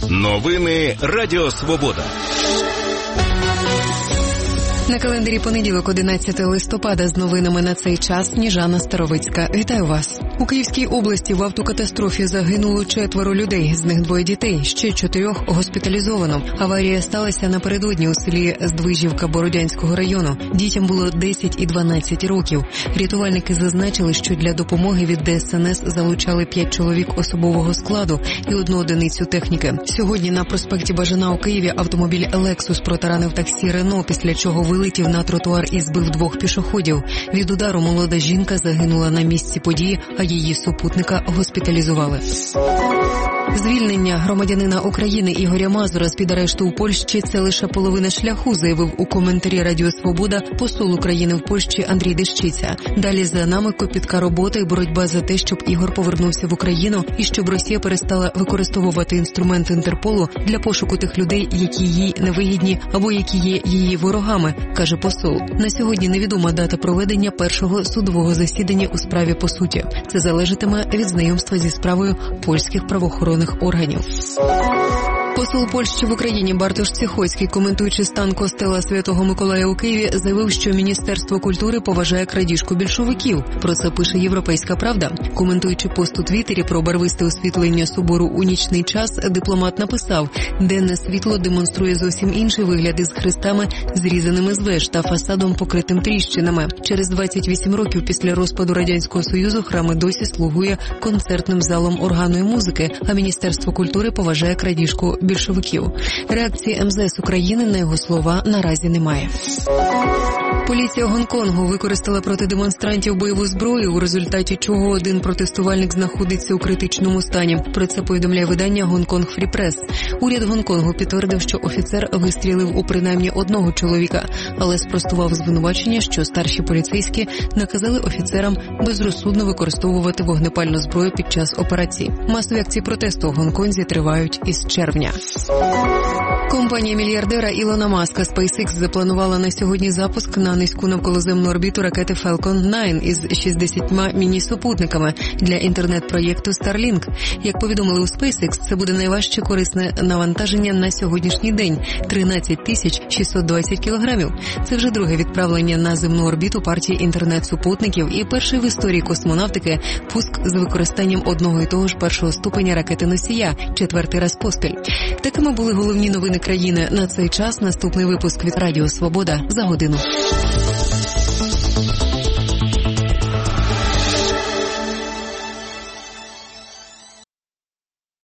Новини Радіо Свобода. На календарі понеділок, 11 листопада, з новинами на цей час Сніжана Старовицька. Вітаю вас. У Київській області в автокатастрофі загинуло 4 людей, з них 2 дітей, ще 4 госпіталізовано. Аварія сталася напередодні у селі Здвижівка Бородянського району. Дітям було 10 і 12 років. Рятувальники зазначили, що для допомоги від ДСНС залучали 5 чоловік особового складу і 1 одиницю техніки. Сьогодні на проспекті Бажана у Києві автомобіль «Лексус» протаранив таксі «Рено», після чого вилетів на тротуар і збив 2 пішоходів. Від удару молода жінка загинула на місці події, а її супутника госпіталізували. Звільнення громадянина України Ігоря Мазура з-під арешту у Польщі – це лише половина шляху, заявив у коментарі Радіо Свобода посол України в Польщі Андрій Дещиця. Далі за нами копітка робота і боротьба за те, щоб Ігор повернувся в Україну і щоб Росія перестала використовувати інструмент Інтерполу для пошуку тих людей, які їй невигідні або які є її ворогами, каже посол. На сьогодні невідома дата проведення першого судового засідання у справі по суті. Це залежатиме від знайомства зі справою польських правоохоронних органів. Посол Польщі в Україні Бартош Ціхоцький, коментуючи стан костела Святого Миколая у Києві, заявив, що Міністерство культури поважає крадіжку більшовиків. Про це пише «Європейська правда». Коментуючи пост у Твіттері про барвисте освітлення собору у нічний час, дипломат написав: «Денне світло демонструє зовсім інший вигляд із хрестами, зрізаними з веж та фасадом, покритим тріщинами. Через 28 років після розпаду Радянського Союзу храм досі слугує концертним залом органної музики, а Міністерство культури поважає крадіжку більшовиків». Реакції МЗС України на його слова наразі немає. Поліція Гонконгу використала проти демонстрантів бойову зброю, у результаті чого один протестувальник знаходиться у критичному стані. Про це повідомляє видання «Гонконг Фрі Прес». Уряд Гонконгу підтвердив, що офіцер вистрілив у принаймні 1 чоловіка, але спростував звинувачення, що старші поліцейські наказали офіцерам безрозсудно використовувати вогнепальну зброю під час операції. Масові акції протесту у Гонконзі тривають із червня. Компанія мільярдера Ілона Маска SpaceX запланувала на сьогодні запуск на низьку навколоземну орбіту ракети Falcon 9 із 60 міні-супутниками для інтернет-проєкту Starlink. Як повідомили у SpaceX, це буде найважче корисне навантаження на сьогоднішній день – 13 620 кілограмів. Це вже друге відправлення на земну орбіту партії інтернет-супутників і перший в історії космонавтики пуск з використанням одного і того ж першого ступеня ракети-носія, 4-й раз поспіль. Такими були головні новини країни на цей час. Наступний випуск від Радіо Свобода за годину.